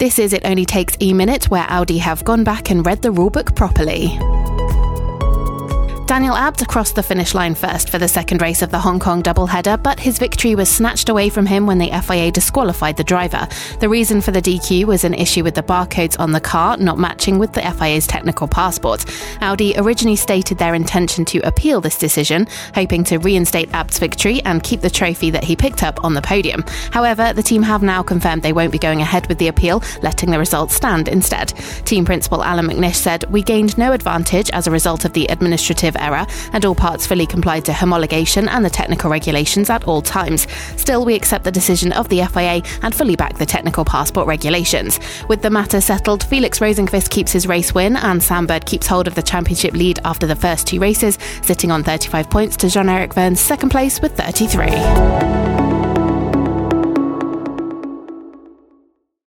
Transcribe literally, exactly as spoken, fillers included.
This is It Only Takes a Minute, where Audi have gone back and read the rulebook properly. Daniel Abt crossed the finish line first for the second race of the Hong Kong doubleheader, but his victory was snatched away from him when the F I A disqualified the driver. The reason for the D Q was an issue with the barcodes on the car not matching with the F I A's technical passport. Audi originally stated their intention to appeal this decision, hoping to reinstate Abt's victory and keep the trophy that he picked up on the podium. However, the team have now confirmed they won't be going ahead with the appeal, letting the results stand instead. Team principal Alan McNish said, "We gained no advantage as a result of the administrative error, and all parts fully complied to homologation and the technical regulations at all times. Still, we accept the decision of the F I A and fully back the technical passport regulations." With the matter settled, Felix Rosenqvist keeps his race win and Sam Bird keeps hold of the championship lead after the first two races, sitting on thirty-five points to Jean-Eric Vergne's second place with thirty-three.